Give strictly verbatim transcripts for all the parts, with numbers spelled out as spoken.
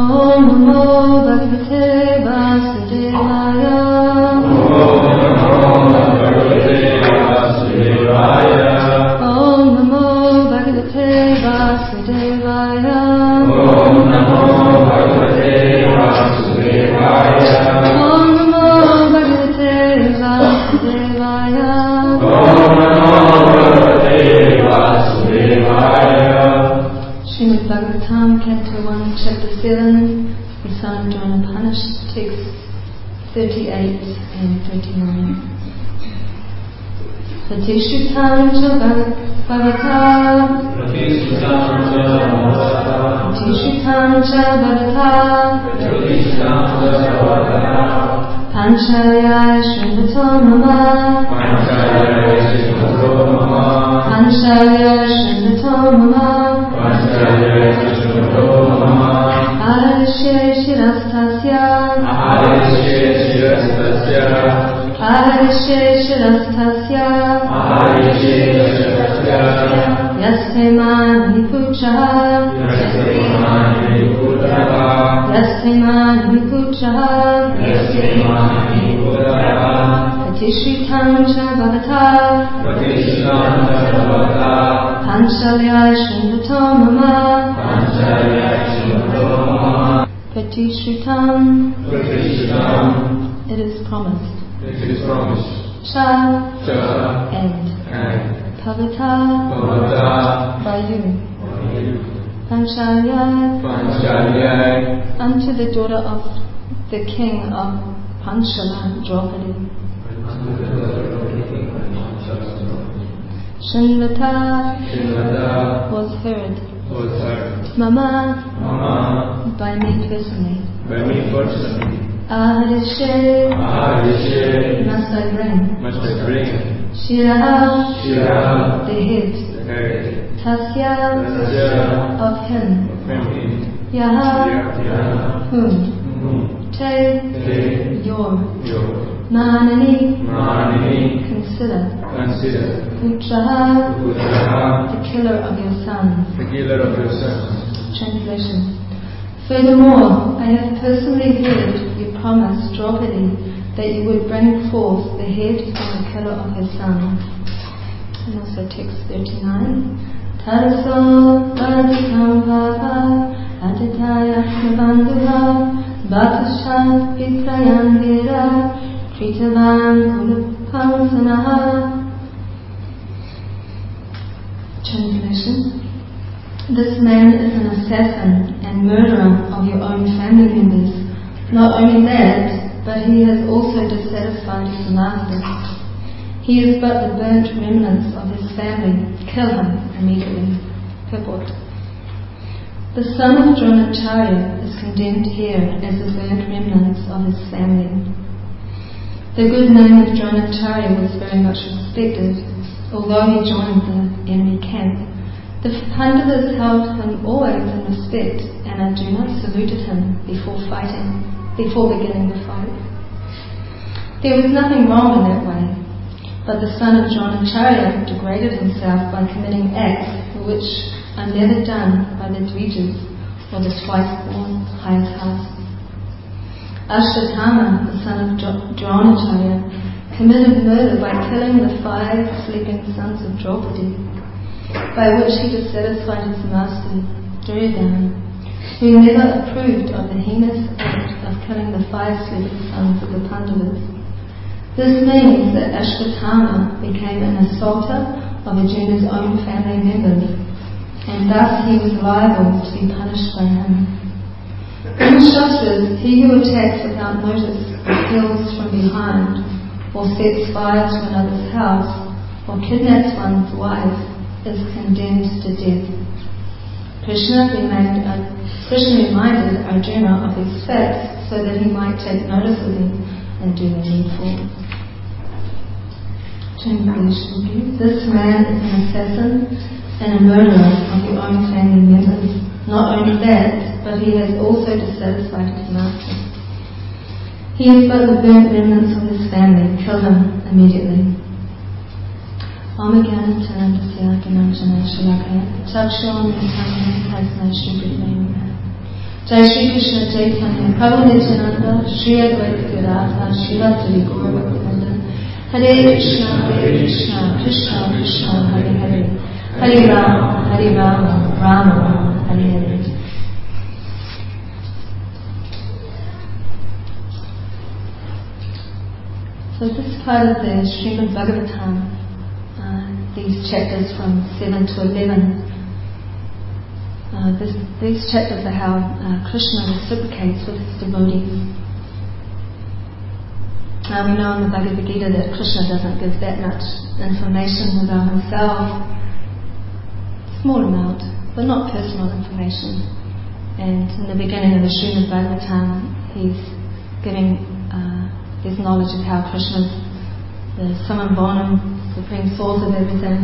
Om Namo Bhagavate Vasudevaya. Om Namo Bhagavate Vasudevaya. Om Namo Bhagavate Vasudevaya. Om Namo Bhagavate Vasudevaya. Om Namo Bhagavate Vasudevaya. Srimad Bhagavatam, Canto one, Chapter seven, the Son of John Upanishad, Text thirty-eight and thirty-nine. Pratishthitam cha bhavata. Pratishthitam cha bhavata. Panchalaya shrivato mama. Panchalaya shrivato mama. Aharishe shirastasya. Aharishe shirastasya. Aharishe shirastasya. Aharishe shirastasya. Yaste mani puchaha. Yaste mani puchaha. Yaste mani puchaha. Yaste mani puchaha. Pratishthitam cha bhavata. Pratishthitam cha bhavata. Panchalaya shrivato mama. Panchalaya shrivato mama. Pratishthitam. Pratishthitam. It is promised. It is promised. Cha. Cha. And. And. Bhavata. Bhavata. By you. By you. Panchalaya. Panchalaya. Unto the daughter of the king of Panchala, Draupadi. Shinvata. Shinvata. Was heard. Was heard. Mama. Mama. By me personally. By me personally. Aharishe. Aharishe. Must I bring. Must I bring. Shiraha. Shiraha. The head. The head. Tasya. Tasya. Of him. Of him. Yaha. Yaha. Whom. Whom. Te. Te. Your. Your. Manani. Manani. Consider. Consider. Putraha. Putraha. The killer of your sons. The killer of your sons. Translation. Furthermore, I have personally heard you promise Draupadi that you would bring forth the head from the killer of her son. And also text thirty-nine. Taraso Bhadikam Bhava Aditaya Smabandhuha Bhatashat Viprayan Vira Kritavan Ulupam Sanaha. Translation. This man is an assassin and murderer of your own family members. Not only that, but he has also dissatisfied his master. He is but the burnt remnants of his family. Kill him immediately. Purport. The son of Dronacharya is condemned here as the burnt remnants of his family. The good name of Dronacharya was very much respected, although he joined the enemy camp. The Pandavas held him always in respect, and Arjuna saluted him before fighting, before beginning the fight. There was nothing wrong in that way, but the son of Dronacharya degraded himself by committing acts which are never done by the Dvijas or the twice-born higher caste. Ashwatthama, the son of Dronacharya, committed murder by killing the five sleeping sons of Draupadi, by which he dissatisfied his master, Duryodhana, who never approved of the heinous act of killing the five sleeping sons of the Pandavas. This means that Ashwatthama became an assaulter of Arjuna's own family members, and thus he was liable to be punished by him. In the Shastras, he who attacks without notice, or kills from behind, or sets fire to another's house, or kidnaps one's wife, is condemned to death. Krishna reminded, uh, Krishna reminded Arjuna of these facts so that he might take notice of them and do the needful. Translation. This man is an assassin and a murderer of your own family members. Not only that, but he has also dissatisfied his master. He is but the burnt remnants of his family. Kill him immediately. To Jai Shri Krishna Chaitanya Prabhu Nityananda Shri Advaita Gadadhar Srivastava Gaura Bhaktivinoda Hare Krishna Hare Krishna Krishna Krishna Hare Hare Hare Rama Hare Rama Rama Rama Hare Hare. So this part of the Srimad Bhagavatam, uh, these chapters from seven to eleven, uh, this, these chapters are how uh, Krishna reciprocates with his devotees. Now we know in the Bhagavad Gita that Krishna doesn't give that much information about himself. Small amount, but not personal information. And in the beginning of the Srimad Bhagavatam, he's giving uh, his knowledge of how Krishna is the summum bonum, supreme source of everything.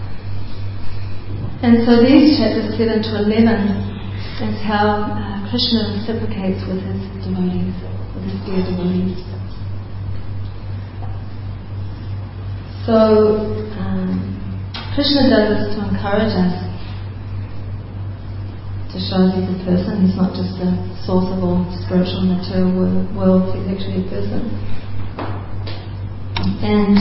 And so these chapters seven to eleven is how uh, Krishna reciprocates with his devotees, with his dear devotees. So um, Krishna does this to encourage us, to show he's a person. He's not just the source of all spiritual material worlds, he's actually a person. And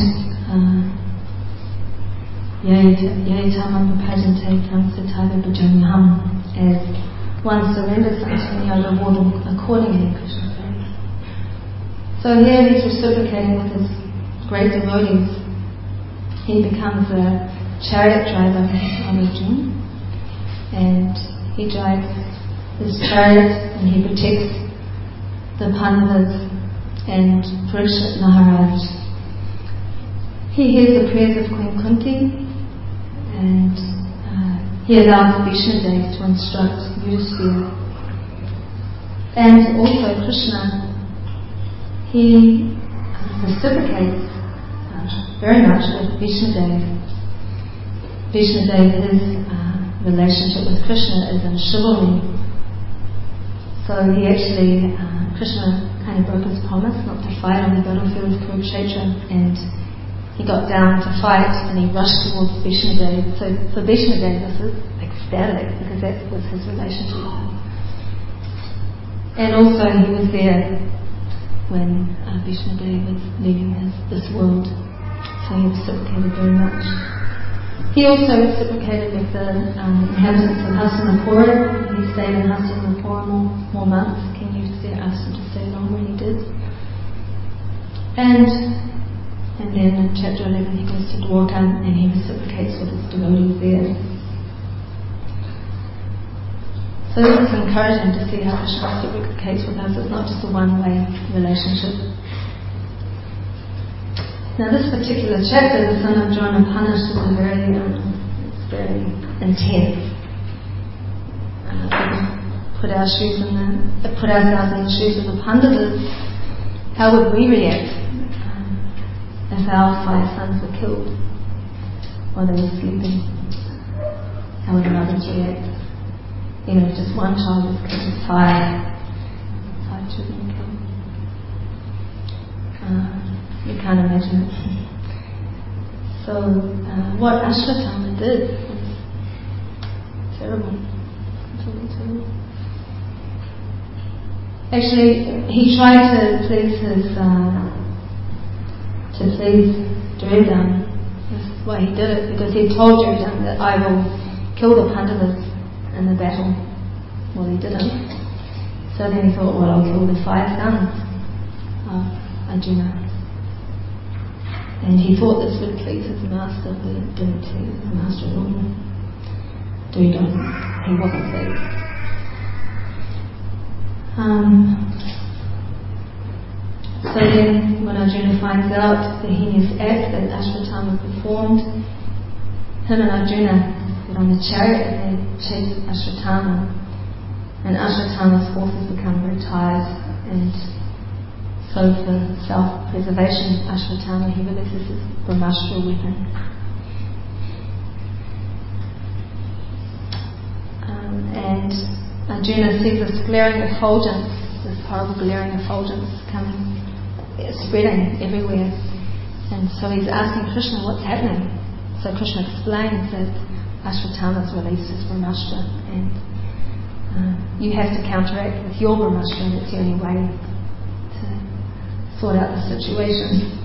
Yai Tamam Prajante Tam Sitava Bhajanyam, as one surrenders unto me, I reward him accordingly, Krishna says. So here he's reciprocating with his great devotees. He becomes a chariot driver of Arjuna, and he drives his chariot and he protects the Pandavas and Parikshit Maharaj. He hears the prayers of Queen Kunti, and uh, he allows Vishnudev to instruct Yudhisthira. And also Krishna, he uh, reciprocates uh, very much with Vishnudev. Vishnudev, his uh, relationship with Krishna is in chivalry. So he actually, uh, Krishna kind of broke his promise not to fight on the battlefield of Kurukshetra, and he got down to fight and he rushed towards Vishnudev. So for Vishnudev this is ecstatic because that was his relationship with him. And also he was there when uh, Vishnudev was leaving his, this world. So he reciprocated very much. He also reciprocated with the um, inhabitants of Hastinapura. He stayed in Hastinapura more, more months. King Yudhisthira asked him to stay longer and he did. And and then in chapter eleven he goes to Dwarka and he reciprocates with his devotees there. So this is encouraging to see how Krishna reciprocates with us. It's not just a one-way relationship. Now this particular chapter, the son of John and Punish, is a very, um, it's very intense. Uh, if we put our shoes in the, put ourselves in the shoes of the Pandavas, how would we react um, if our five sons were killed while they were sleeping? How would mothers react? You know, if just one child was killed, five, five children killed. Uh, You can't imagine it. So, uh, what Ashwatthama did was terrible. Absolutely terrible. Actually, he tried to please his, uh, to please Duryodhana. That's why he did it, because he told Duryodhana that I will kill the Pandavas in the battle. Well, he didn't. So then he thought, well, I'll kill the five sons of Arjuna. And he thought this would please his master, but it didn't please his master at all. Duryodhana, he wasn't pleased. Um, so then, when Arjuna finds out the heinous act that Ashwatthama performed, him and Arjuna get on the chariot and they chase Ashwatthama. And Ashwatthama's horses become very tired, and so for self-preservation, Ashwatthama, he releases his Brahmastra weapon. Um, and Arjuna sees this glaring effulgence, this horrible glaring effulgence coming, spreading everywhere. And so he's asking Krishna, what's happening? So Krishna explains that Ashwatthama's released his Brahmastra, and uh, you have to counteract with your Brahmastra. That's the only way to sort out the situation.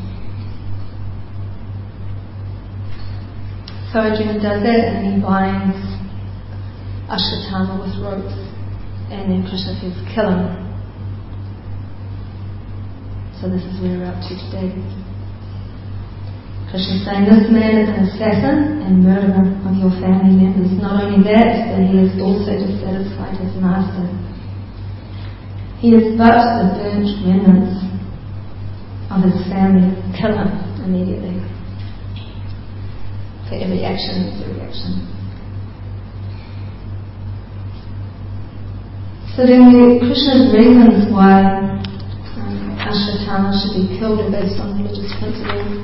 So Arjuna does that, and he binds Ashwatthama with ropes, and then Krishna says, kill him. So this is where we're up to today. Krishna is saying, this man is an assassin and murderer of your family members. Not only that, but he has also dissatisfied his master. He is but the burnt remnants of his family. Kill him immediately. For every action is a reaction. So then we, Krishna's reasons why um, Ashwatthama should be killed are based on religious principles.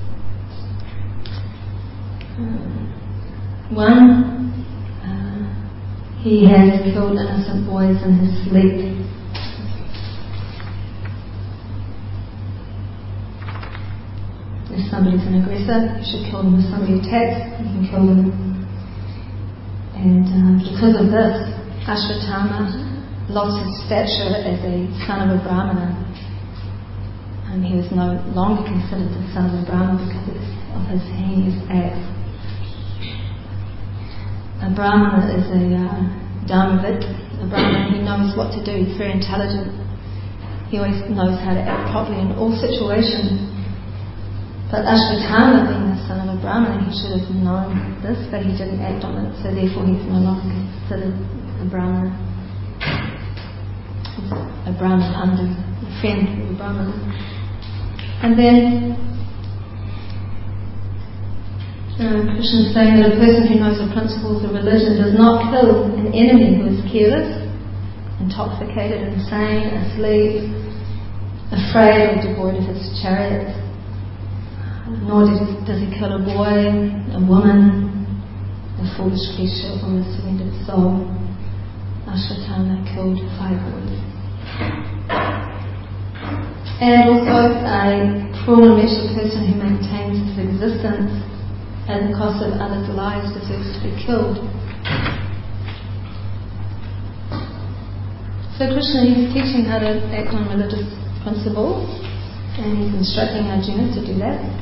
Um, one, uh, he has killed innocent boys in his sleep. If somebody's an aggressor, you should kill them. If somebody attacks, you can kill them. And uh, because of this, Ashwatthama lost his stature as a son of a Brahmana. And he was no longer considered the son of a Brahmana because of his heinous acts. A Brahmana is a uh, Dharmavit. A Brahmana, he knows what to do. He's very intelligent. He always knows how to act properly in all situations. But Ashwatthama, being the son of a Brahmana, he should have known this, but he didn't act on it, so therefore he's no longer considered a Brahmana. He's a Brahmana under a friend of a Brahmana. And then uh, Krishna is saying that a person who knows the principles of religion does not kill an enemy who is careless, intoxicated, insane, asleep, afraid, or devoid of his chariot. Nor does he, does he kill a boy, a woman, a foolish creature, or a surrendered soul. Ashwatthama killed five boys. And also a cruel and wretched person who maintains his existence at the cost of others' lives deserves to be killed. So Krishna is teaching how to act on religious principles, and he's instructing Arjuna to do that.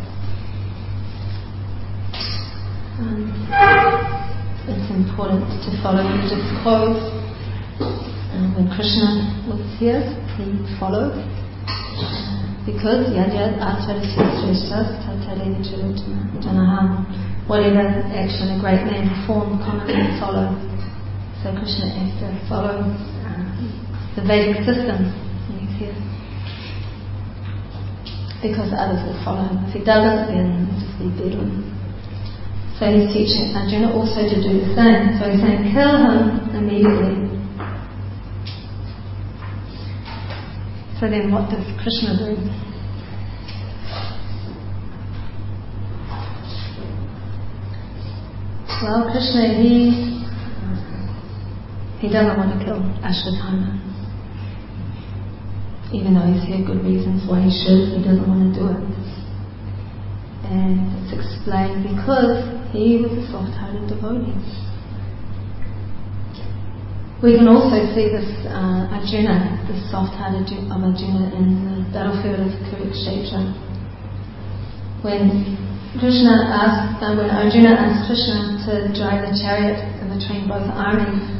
Um, it's important to follow religious codes. Um, when Krishna was here, he followed. Uh, because yajad acharasya tatarena janaha, whatever action a great man performed, common men follow. So Krishna has to follow uh, the Vedic system when he's here. Because others will follow him. If he doesn't, then he'll just be Bedouin. So he's teaching Arjuna also to do the same. So he's saying, kill him immediately. So then what does Krishna do? Well, Krishna, he, he doesn't want to kill Ashwatthama. Even though he's had good reasons why he should, he doesn't want to do it. And it's explained because he was a soft-hearted devotee. We can also see this uh, Arjuna, the soft-hearted of Arjuna in the battlefield of Kurukshetra. When Krishna asked, uh, when Arjuna asked Krishna to drive the chariot in between both armies,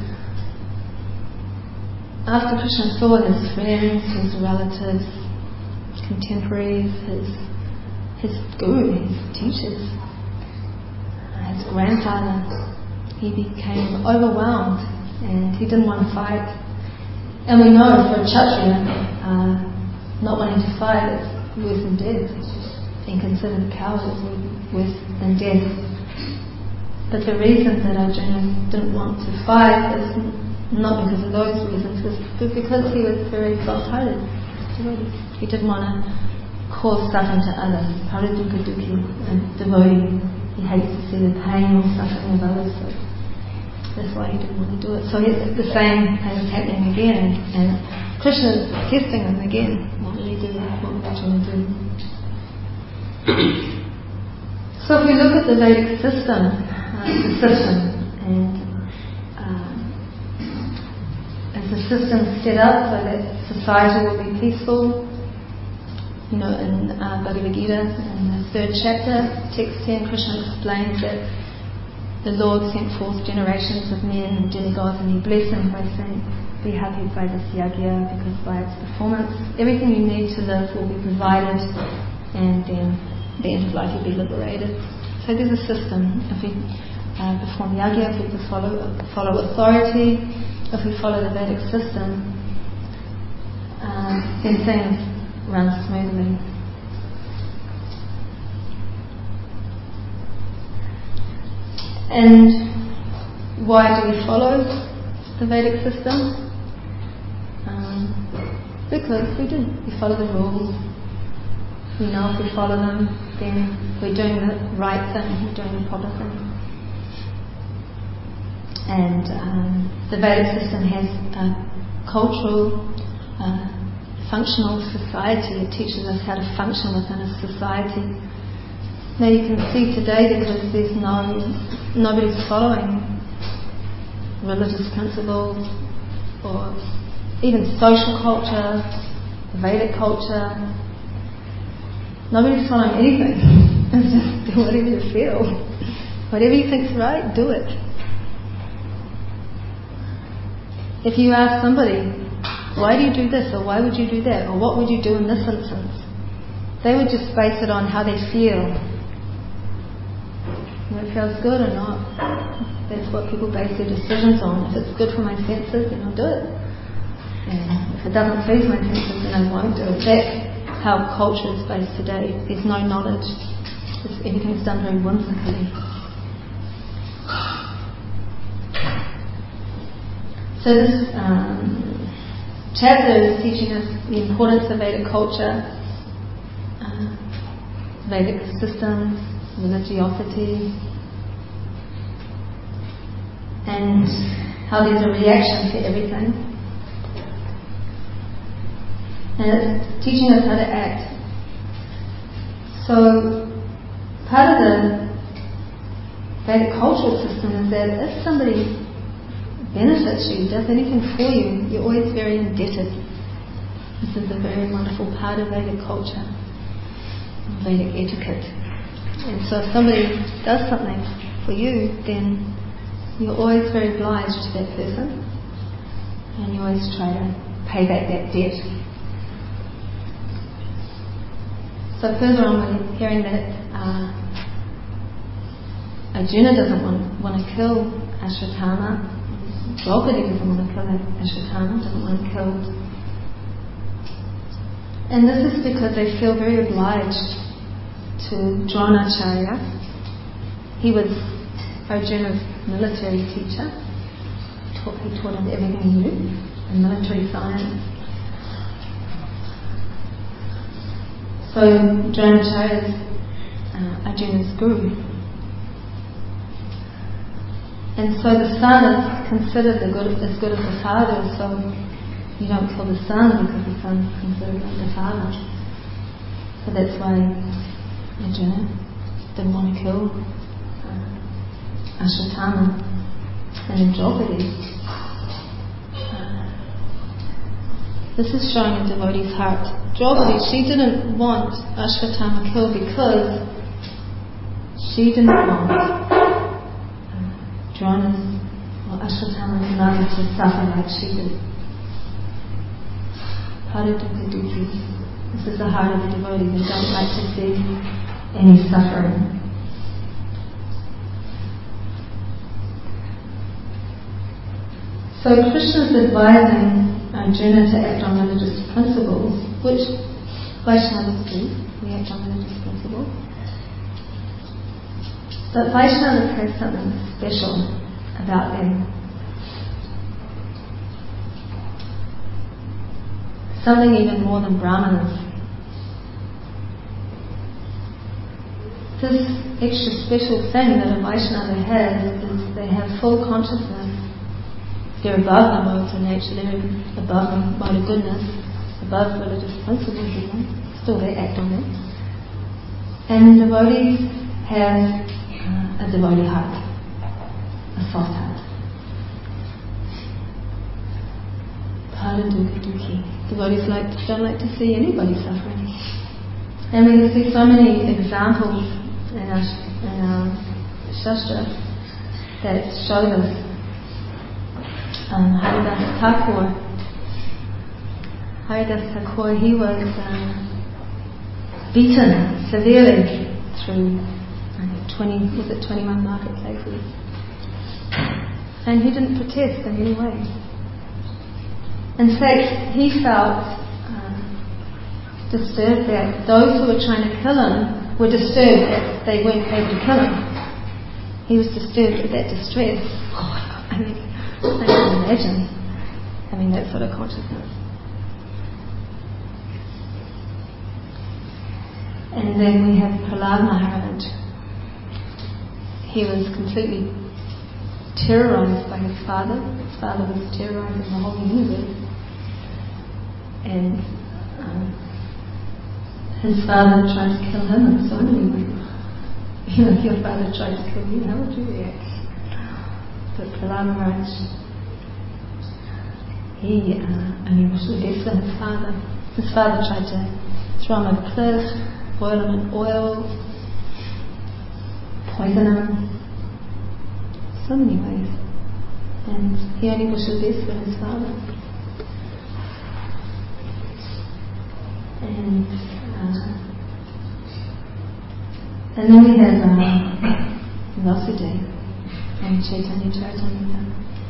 after Krishna saw his friends, his relatives, his contemporaries, his his guru, his teachers, his grandfather, he became overwhelmed and he didn't want to fight. And we know for a Kshatriya, uh, not wanting to fight is worse than death. It's just being considered a coward is worse than death. But the reason that Arjuna didn't want to fight is not because of those reasons, but because he was very soft-hearted. He didn't want to cause suffering to others. Paridukha Dukhi, a devotee, he hates to see the pain or suffering of others, so that's why he didn't want to do it. So the same thing is happening again, and Krishna is testing him again. What will he do? What will Arjuna do? So if we look at the Vedic system, uh, the system, and uh, system set up so that society will be peaceful. You know, in uh, Bhagavad Gita, in the third chapter, text ten, Krishna explains that the Lord sent forth generations of men and demigods, and He blessed them by saying, be happy by this yagya, because by its performance, everything you need to live will be provided, and then at the end of life you'll be liberated. So there's a system. If we uh, perform yagya, if we follow, follow authority, if we follow the Vedic system, uh, then things run smoothly. And why do we follow the Vedic system? Um, because we do. We follow the rules. We know if we follow them, then we're doing the right thing, we're doing the proper thing. And um, the Vedic system has a cultural, uh, functional society. It teaches us how to function within a society. Now you can see today, because there's no nobody's following religious principles or even social culture, Vedic culture. Nobody's following anything. It's just do whatever you feel. Whatever you think's right, do it. If you ask somebody, why do you do this, or why would you do that, or what would you do in this instance, they would just base it on how they feel. If it feels good or not. That's what people base their decisions on. If it's good for my senses, then I'll do it. And if it doesn't please my senses, then I won't do it. That's how culture is based today. There's no knowledge. It's, everything's done very whimsically. So this um, chapter is teaching us the importance of Vedic culture, uh, Vedic systems, religiosity, and how there's a reaction to everything. And it's teaching us how to act. So part of the Vedic cultural system is that if somebody benefits you, does anything for you, you're always very indebted. This is a very wonderful part of Vedic culture, Vedic etiquette. And so if somebody does something for you, then you're always very obliged to that person, and you always try to pay back that debt. So further on, we're hearing that uh, Arjuna doesn't want, want to kill Ashwatthama. Draupadi doesn't want to kill Ashwatthama, doesn't want to kill. And this is because they feel very obliged to Dronacharya. He was Arjuna's military teacher. He taught, he taught him everything he knew in military science. So Dronacharya is uh, Arjuna's guru. And so the son is considered the good, as good as the father, so you don't kill the son because the son is considered like the father. So that's why Arjuna didn't want to kill uh, Ashwatthama. And then Draupadi. Uh, this is showing a devotee's heart. Draupadi, she didn't want Ashwatthama killed because she didn't want uh, Drona's or Ashwatthama's mother to suffer like she did. Paradukha-dukkhi. This is the heart of the devotee. They don't like to see any suffering. So Krishna is advising Arjuna to act on religious principles, which Vaishnavas do. We act on religious principles. But Vaishnavas have something special about them. Something even more than Brahmanas. This extra special thing that a Vaishnava has is they have full consciousness. They're above the modes of nature, they're above the mode of goodness, above religious principles even. Still they act on it. And devotees have uh, a devotee heart, a soft heart. Para Dukkha Dukhi. Devotees like, don't like to see anybody suffering. And we see so many examples in our, in our Shastra that show us. Um, Haridas Thakur. Haridas Thakur, he was um, beaten severely through I think twenty, was it twenty-one marketplaces, and he didn't protest in any way. In fact, he felt uh, disturbed that those who were trying to kill him were disturbed that they weren't able to kill him. He was disturbed at that distress. Oh, I mean, I can imagine having that sort of consciousness. And then we have Prahlad Maharaj. He was completely terrorized by his father. His father was terrorizing the whole universe. And um, his father tried to kill him in so many ways. You know, if your father tried to kill you, how would you react? But Prahlad Maharaj, he, uh, I mean, was less than his father. His father tried to throw him a cliff, boil him in oil, poison him, so many ways. And he only wished the best for his father. And uh, and then we have uh, Vasudeva and Chaitanya Charitamrita.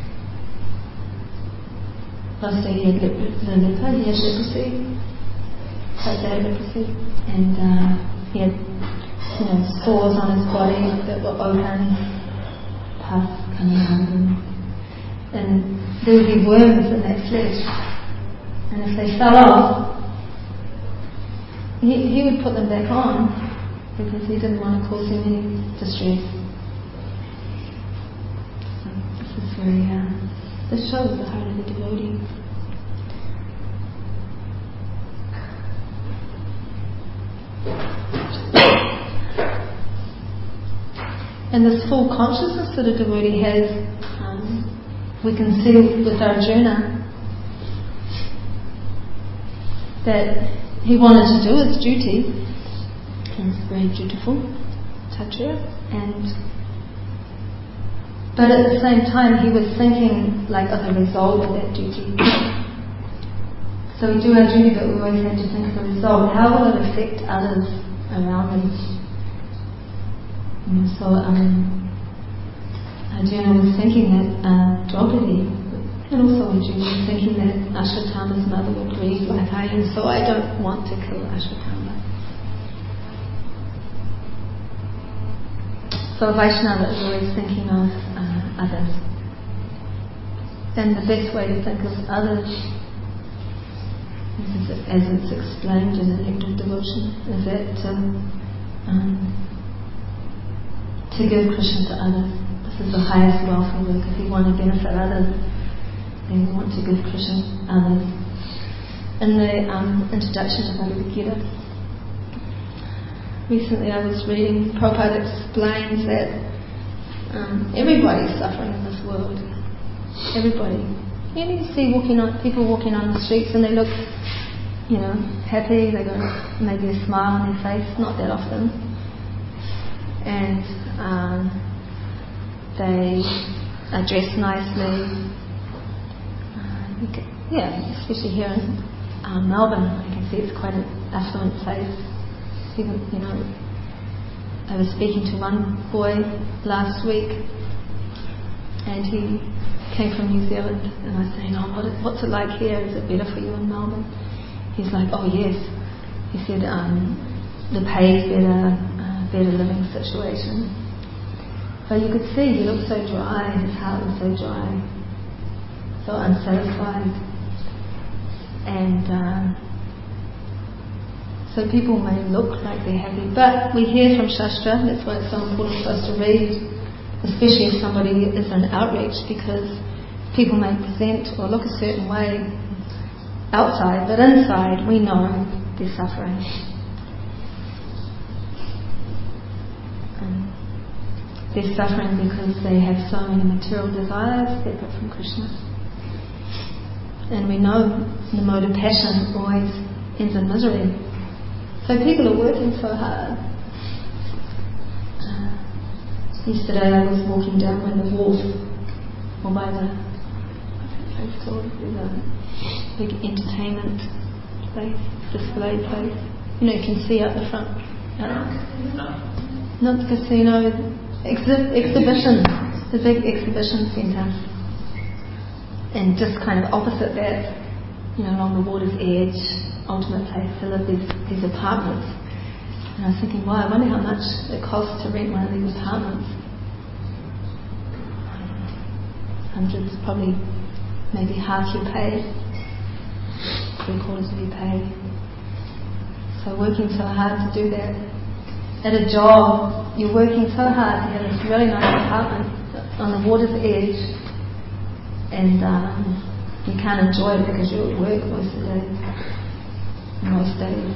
Vasudeva, he had lep- the leper, he had leprosy, quite bad leprosy, and uh, he had, you know, sores on his body that were open, pus coming out of them, and there would be worms in that flesh, and if they fell off, he, he would put them back on because he didn't want to cause him any distress. So this is very, uh, this shows the heart of the devotee. And this full consciousness that a devotee has, um, we can see with Arjuna that he wanted to do his duty. He's very dutiful, Kshatriya, and but at the same time he was thinking like of the result of that duty. So we do our duty, but we always have to think of the result. How will it affect others around us? And so um, Arjuna was thinking that uh, Draupadi, and also Arjuna was thinking that Ashwatthama's mother would grieve like I am, so I don't want to kill Ashwatthama. So Vaishnava is always thinking of uh, others. And the best way to think of others, as it's explained in the Nectar of Devotion, is that um, um, to give Krishna to others. This is the highest welfare work. If we want to benefit others, then we want to give Krishna to others. In the um, introduction to Bhagavad Gita, recently I was reading, Prabhupada explains that um, everybody's suffering in this world. Everybody. You know, you see walking on, people walking on the streets and they look, you know, happy, they got maybe a smile on their face, not that often. And um, they are dressed nicely. Uh, can, yeah, especially here in um, Melbourne, I can see it's quite an affluent place. Even, you know, I was speaking to one boy last week, and he came from New Zealand, and I was saying, "Oh, what, what's it like here? Is it better for you in Melbourne?" He's like, "Oh yes." He said, um, "The pay's better, uh, better living situation." But you could see he looked so dry, his heart was so dry, so unsatisfied. And um, so people may look like they're happy, but we hear from Shastra, that's why it's so important for us to read, especially if somebody is in outreach, because people may present or look a certain way outside, but inside we know they're suffering. Um, they're suffering because they have so many material desires separate from Krishna. And we know the mode of passion always ends in misery. So people are working so hard. Uh, yesterday I was walking down by the wharf, or by the, what's it called? There's a big entertainment place, display place. You know, you can see out the front. Uh, not the casino, exhi- exhibition, the big exhibition centre. And just kind of opposite that, you know, along the water's edge, ultimate place to live, these, these apartments. And I was thinking, wow, I wonder how much it costs to rent one of these apartments. Hundreds, probably maybe half your pay, three quarters of your pay. So working so hard to do that. At a job, you're working so hard to have this really nice apartment on the water's edge, and um, you can't enjoy it because you're at work most of the day, most days.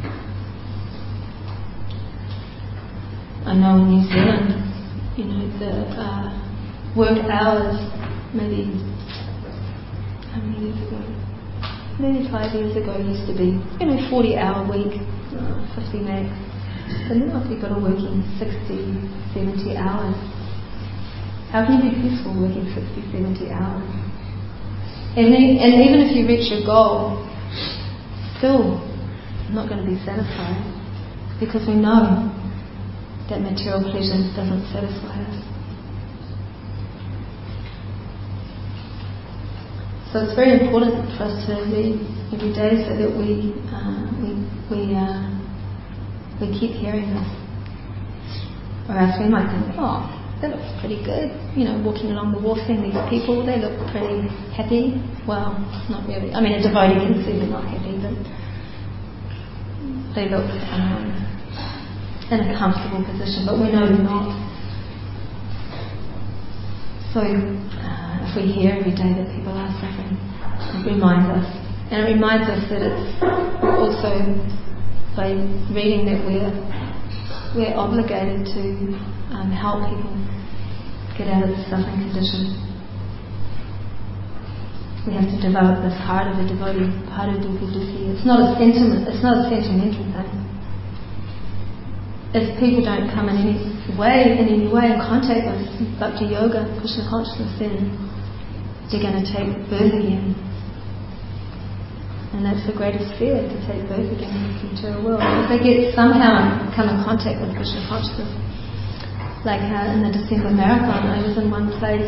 I know in New Zealand, you know, the uh, work hours, maybe, how many years ago? Maybe five years ago used to be, you know, forty hour week, uh, fifty max. But now people are working sixty, seventy hours. How can you be peaceful working sixty, seventy hours? And, and even if you reach your goal, still not going to be satisfied, because we know that material pleasure doesn't satisfy us. So it's very important for us to read every day so that we uh, we we uh, we keep hearing this. Or else we might think, oh, that looks pretty good. You know, walking along the wharf, seeing these people, they look pretty happy. Well, not really. I mean, a devotee can see they're not happy, but they look um, in a comfortable position. But we know they're not. So uh, if we hear every day that people are suffering, it reminds us. And it reminds us that it's also by reading that we're we're obligated to um, help people get out of the suffering condition. We have to develop this heart of a devotee, heart of Dukha-Dukhi. It's not a sentiment. It's not a sentimental thing. If people don't come in any way, in any way in contact with Bhakti Yoga, Krishna consciousness, then they're going to take birth again. And that's the greatest fear, to take birth again in the material world. If they get somehow come in contact with Krishna consciousness, like uh, in the December marathon, I was in one place,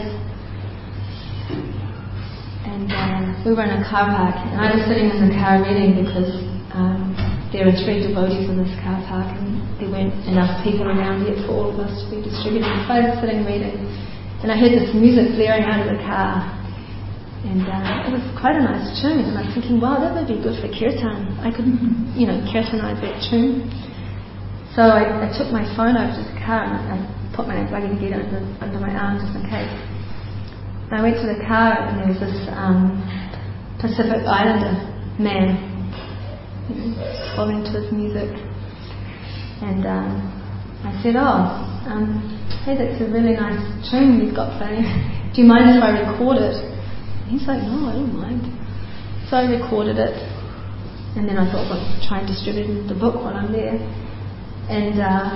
and uh, we were in a car park, and I was sitting in the car reading because um, there are three devotees in this car park, and there weren't enough people around yet for all of us to be distributing. So I was sitting reading, and I heard this music blaring out of the car. And uh, it was quite a nice tune, and I was thinking, wow, that would be good for kirtan. I could, you know, kirtanize that tune. So I, I took my phone over to the car, and I put my luggage gear under, under my arm just in case. And I went to the car, and there was this um, Pacific Islander man, you know, following to his music. And um, I said, oh, um, hey, that's a really nice tune you've got playing. Do you mind if I record it? He's like, no, I don't mind. So I recorded it, and then I thought, well, I'll try and distribute the book while I'm there. And uh,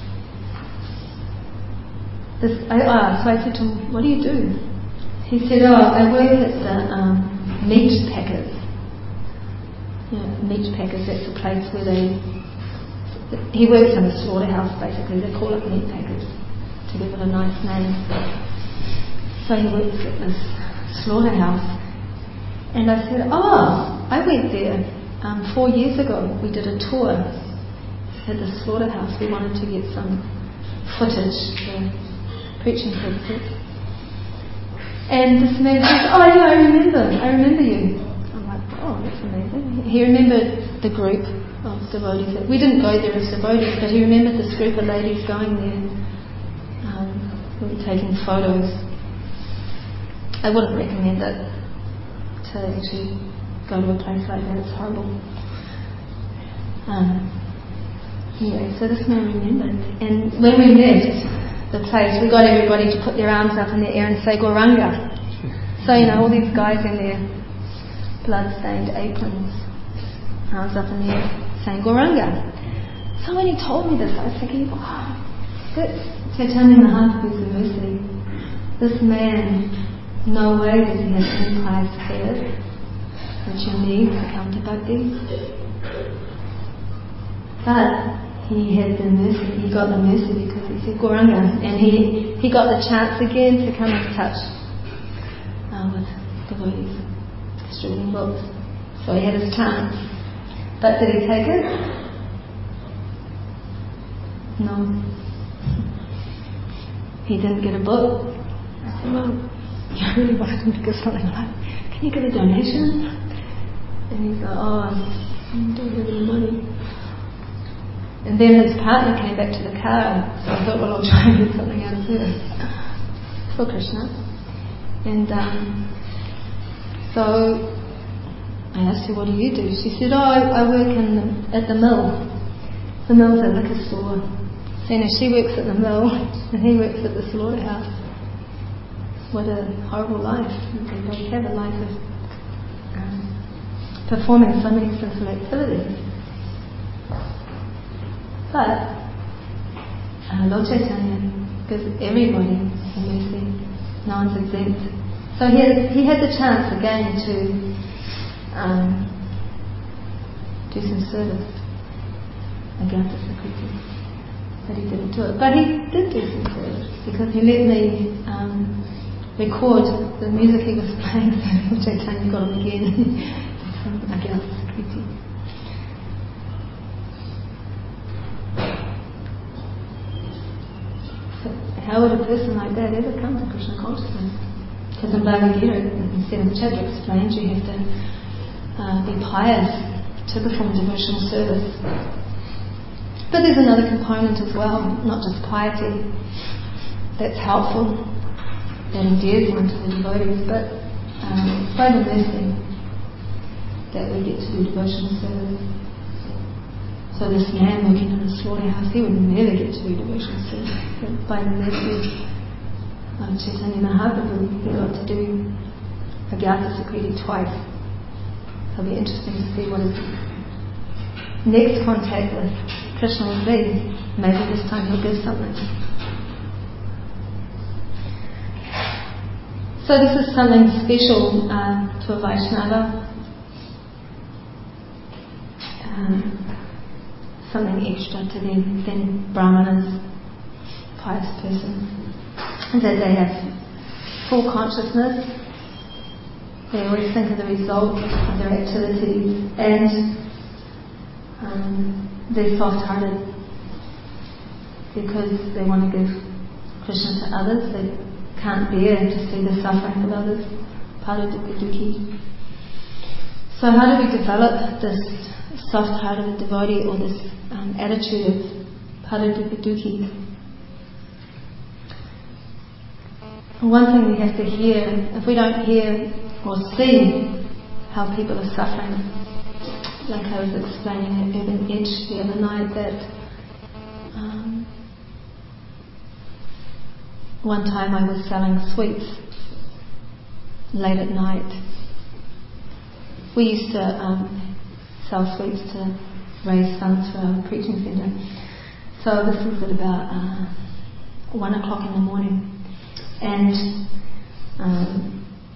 this, I, uh, so I said to him, what do you do? He said, oh, I work at the um, meat packers. You know, meat packers, that's the place where they, he works in a slaughterhouse basically, they call it meat packers to give it a nice name. So he works at this slaughterhouse, and I said, oh, I went there um, four years ago. We did a tour at the slaughterhouse. We wanted to get some footage for preaching purposes. And this man says, oh yeah, I remember, I remember you. I'm like, oh, that's amazing. He remembered the group of devotees. We didn't go there as devotees, but he remembered this group of ladies going there. Um, we were taking photos. I wouldn't recommend it to actually go to a place like that. It's horrible. Um, anyway, so this man remembered. And when we left the place, we got everybody to put their arms up in the air and say Gauranga. So, you know, all these guys in there blood-stained aprons. I was up in the air saying Gauranga. So when he told me this, I was thinking, wow, that's Chaitanya Mahaprabhu's mercy. This man, no way does he have any pious affairs which you need to come to bhakti. But he had the mercy, he got the mercy because he said Gauranga, and he, he got the chance again to come and touch uh, with devotees distributing books. So he had his chance. But did he take it? No. He didn't get a book. I said, well, you really wanted him to give something like, can you give a donation? And he's like, oh, I don't have any money. And then his partner came back to the car, so I thought, well, I'll try and get something out of her for Krishna. And um, so I asked her, what do you do? She said, oh, I, I work in the, at the mill. The mill's a liquor store. So, you know, she works at the mill and he works at the slaughterhouse. What a horrible life. They both have a life of um, performing so many sinful activities. But uh, Lord Chaitanya gives everybody a mercy. No one's exempt. So he had, he had the chance again to um, do some service against the Sakriti. But he didn't do it. But he did do some service because he let me um, record the music he was playing. So Chaitanya got him again against the Sakriti. How would a person like that ever come to Krishna consciousness? Because in Bhagavad Gita, in seventh chapter, explains you have to uh, be pious to perform devotional service. But there's another component as well, not just piety, that's helpful, that endears one to the devotees, but um, it's by the mercy that we get to do devotional service. So this man working in a slaughterhouse, he would never get to do devotional service. But by the mercy of Chaitanya Mahaprabhu, he got to do Agyata Sakriti twice. It'll be interesting to see what his next contact with Krishna will be. Maybe this time he'll give something. So this is something special uh, to a Vaishnava. Um, something extra to them than Brahmanas, pious person, that they have full consciousness. They always think of the result of their activities, and um, they're soft-hearted because they want to give Krishna to others. They can't bear to see the suffering of others. Paradukha-dukhi. So how do we develop this soft-hearted devotee, or this um, attitude of paradukha-dukhi? One thing we have to hear, if we don't hear or see how people are suffering, like I was explaining at Urban Edge the other night, that um, one time I was selling sweets late at night. We used to um, sell sweets to raise funds for our preaching centre. So this was at about uh, one o'clock in the morning, and um,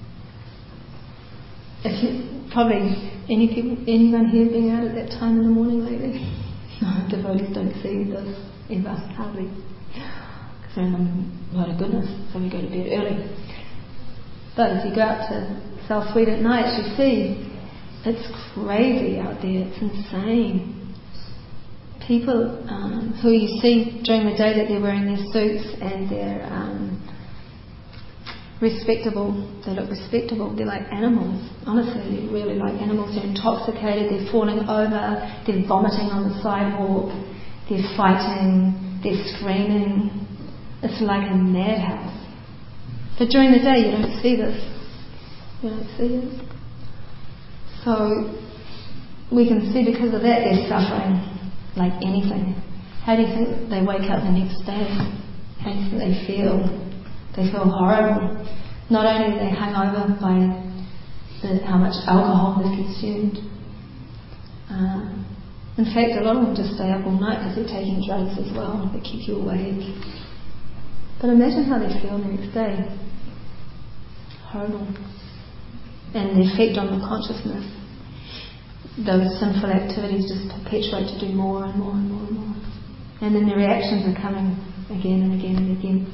if you, probably any people, anyone here been out at that time in the morning lately? No, devotees don't see this ever, hardly. Because they're in a lot of goodness, so we go to bed early. But if you go out to sell sweet at night, you see it's crazy out there. It's insane. People um, who you see during the day that they're wearing their suits and they're um, respectable, they look respectable, they're like animals. Honestly, they're really like animals. They're intoxicated, they're falling over, they're vomiting on the sidewalk, they're fighting, they're screaming. It's like a madhouse. But during the day you don't see this. You don't see it. So we can see because of that they're suffering like anything. How do you think they wake up the next day? How do you think they feel? They feel horrible. Not only are they hung over by the, how much alcohol they've consumed. Uh, in fact, a lot of them just stay up all night because they're taking drugs as well that keep you awake. But imagine how they feel the next day. Horrible. And the effect on the consciousness. Those sinful activities just perpetuate to do more and more and more and more. And then the reactions are coming again and again and again.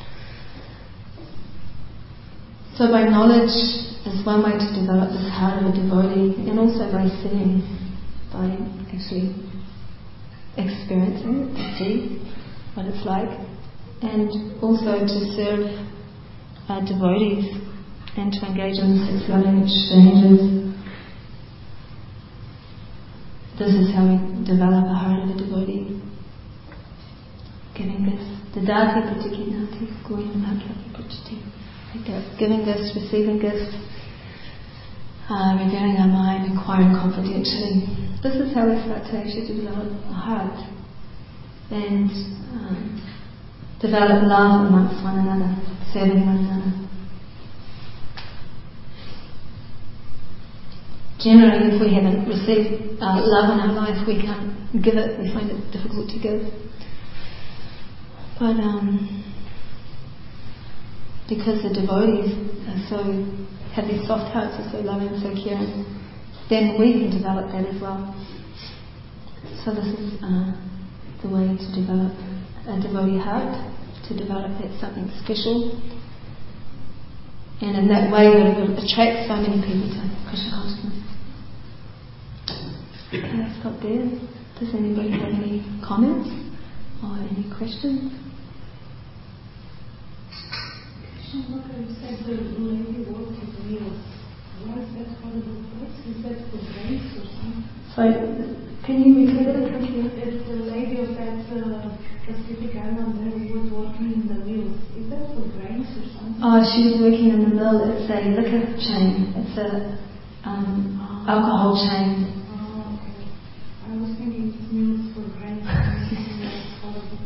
So by knowledge is one way to develop this heart of a devotee, and also by seeing, by actually experiencing it, to see what it's like, and also to serve uh, devotees and to engage in six loving exchanges. This is how we develop a heart of a devotee. Giving gifts. Dadati pratikinati goyamaki prachati. Like that. Giving gifts, receiving gifts, uh, revealing our mind, inquiring confidentially. This is how we start to actually develop a heart and um, develop love amongst one another, serving one another. Generally, if we haven't received uh, love in our life, we can't give it. We find it difficult to give. But um, because the devotees are so have these soft hearts, are so loving, so caring, then we can develop that as well. So this is uh, the way to develop a devotee heart, to develop that something special, and in that way it will attract so many people to Krishna consciousness. Okay, I'll stop there. Does anybody have any comments or any questions? Look, you said the lady worked with wheels. Why is that horrible place? Is that for grace or something? Sorry, can you repeat it? It's the lady of that uh, Pacific Island there who was working in the mills. Is that for grace or something? Oh, she was working in the mill. It's a liquor chain. It's a um, oh. alcohol chain. Oh, okay. I was thinking it's mills for grace. That's horrible.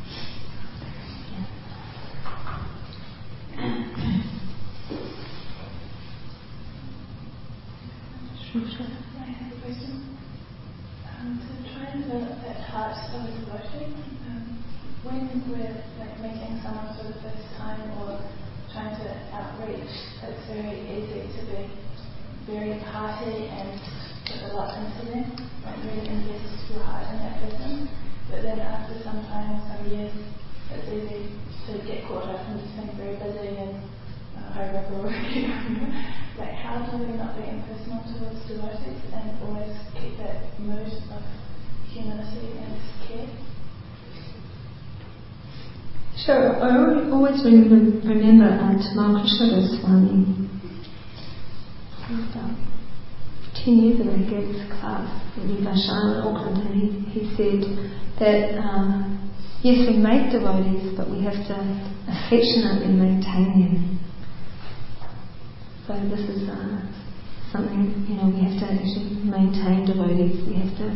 I have a question. Um, to try and develop that heart of a devotee, um, when we're like meeting someone for the first time or trying to outreach, it's very easy to be very hearty and put a lot into them, like really invest your heart in that person. But then after some time, some years, it's easy to get caught up in just being very busy and uh, like how do we not be impersonal towards devotees and always keep that mood of humility and care? Sure, I always remember, remember uh, Tamal Krishna Goswami. About ten years ago he gave this class in Vashana in Auckland, and he, he said that um, yes, we make devotees, but we have to affectionately maintain them. So this is uh, something, you know, we have to actually maintain devotees. We have to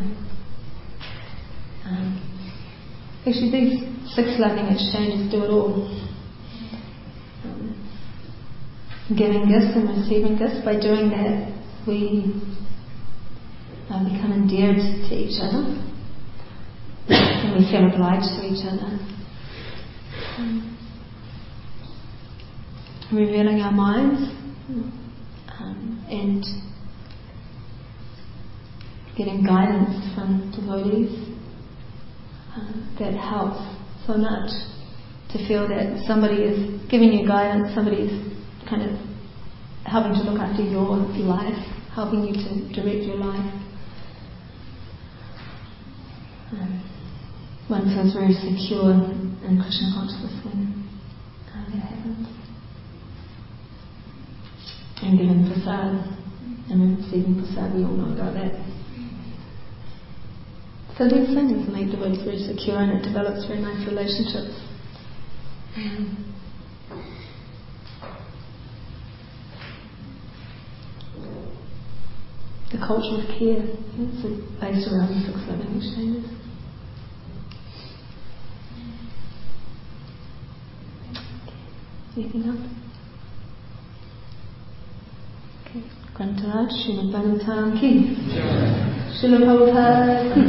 um, actually these six loving exchanges do it all. Um, giving gifts and receiving gifts. By doing that, we uh, become endeared to each other, and we feel obliged to each other. Um, revealing our minds. Um, and getting guidance from devotees, um, that helps so much to feel that somebody is giving you guidance, somebody is kind of helping to look after your life, helping you to direct your life. Um, one feels very secure in Krishna consciousness when uh, that happens. And giving prasad and receiving prasad, we all know about that. So these things make devotees very secure, and it develops very nice relationships. Um, the culture of care is based around the six loving exchanges. Anything else? Okay. Grantaraj Srimad Bhagavatam Ki. Srila Prabhupada Ki.